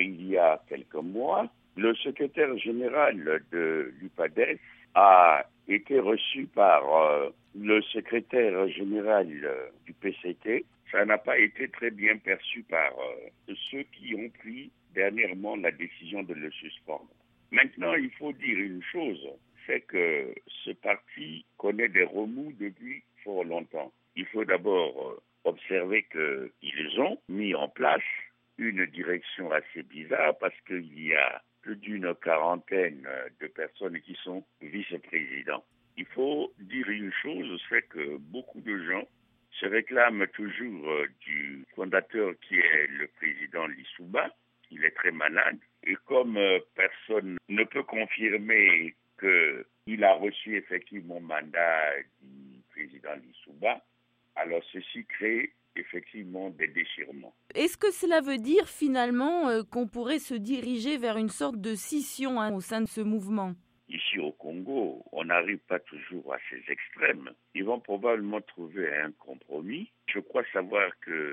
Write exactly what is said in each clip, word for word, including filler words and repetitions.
il y a quelques mois, le secrétaire général de l'U P A D E S a été reçu par euh, le secrétaire général euh, du P C T. Ça n'a pas été très bien perçu par euh, ceux qui ont pris dernièrement la décision de le suspendre. Maintenant, il faut dire une chose, c'est que ce parti connaît des remous depuis fort longtemps. Il faut d'abord euh, observer qu'ils ont mis en place une direction assez bizarre parce qu'il y a plus d'une quarantaine de personnes qui sont vice-présidents. Il faut dire une chose, c'est que beaucoup de gens se réclament toujours du fondateur qui est le président Lissouba. Il est très malade et comme personne ne peut confirmer qu'il a reçu effectivement le mandat du président Lissouba, alors ceci crée effectivement des déchirements. Est-ce que cela veut dire finalement euh, qu'on pourrait se diriger vers une sorte de scission hein, au sein de ce mouvement ? Ici au Congo, on n'arrive pas toujours à ces extrêmes. Ils vont probablement trouver un compromis. Je crois savoir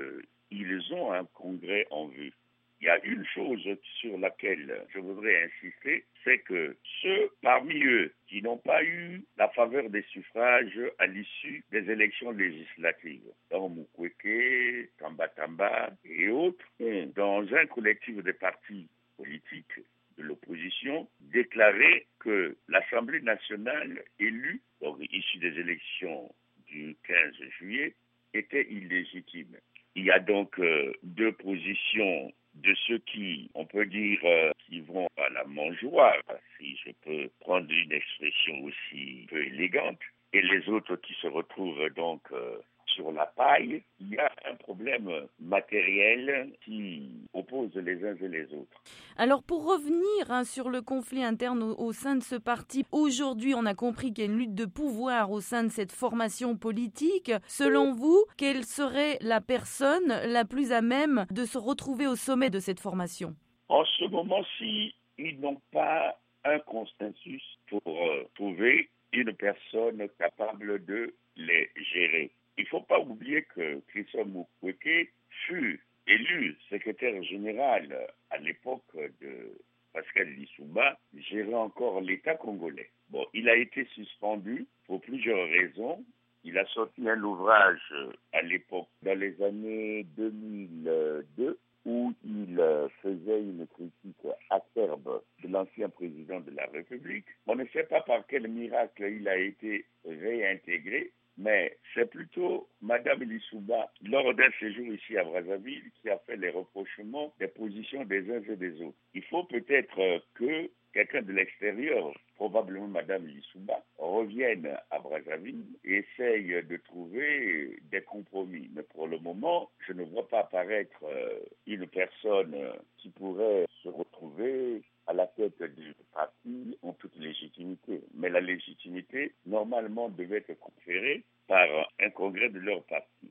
qu'ils ont un congrès en vue. Il y a une chose sur laquelle je voudrais insister, c'est que ceux parmi eux qui n'ont pas eu la faveur des suffrages à l'issue des élections législatives, dans Mukwege, Tamba Tamba et autres, ont, dans un collectif de partis politiques de l'opposition, déclaré que l'Assemblée nationale élue, donc issue des élections du quinze juillet, était illégitime. Il y a donc euh, deux positions de ceux qui, on peut dire, euh, qui vont à la mangeoire, si je peux prendre une expression aussi peu élégante, et les autres qui se retrouvent donc euh, sur la paille. Il y a un problème matériel qui oppose les uns et les autres. Alors pour revenir hein, sur le conflit interne au, au sein de ce parti, aujourd'hui on a compris qu'il y a une lutte de pouvoir au sein de cette formation politique. Selon vous, quelle serait la personne la plus à même de se retrouver au sommet de cette formation ? En ce moment-ci, ils n'ont pas un consensus pour euh, trouver une personne capable de les gérer. Il ne faut pas oublier que Christophe Mukwege fut élu secrétaire général à l'époque de Pascal Lissouba, gérait encore l'État congolais. Bon, il a été suspendu pour plusieurs raisons. Il a sorti un ouvrage à l'époque, dans les années deux mille deux, où il faisait une critique acerbe de l'ancien président de la République. On ne sait pas par quel miracle il a été réintégré, mais c'est plutôt Madame Lissouba, lors d'un séjour ici à Brazzaville, qui a fait les reprochements des positions des uns et des autres. Il faut peut-être que quelqu'un de l'extérieur, probablement Madame Lissouba, revienne à Brazzaville et essaye de trouver des compromis. Mais pour le moment, je ne vois pas apparaître une personne qui pourrait se retrouver à la tête du parti en toute légitimité. Mais la légitimité, normalement, devait être conférée par un congrès de leur parti.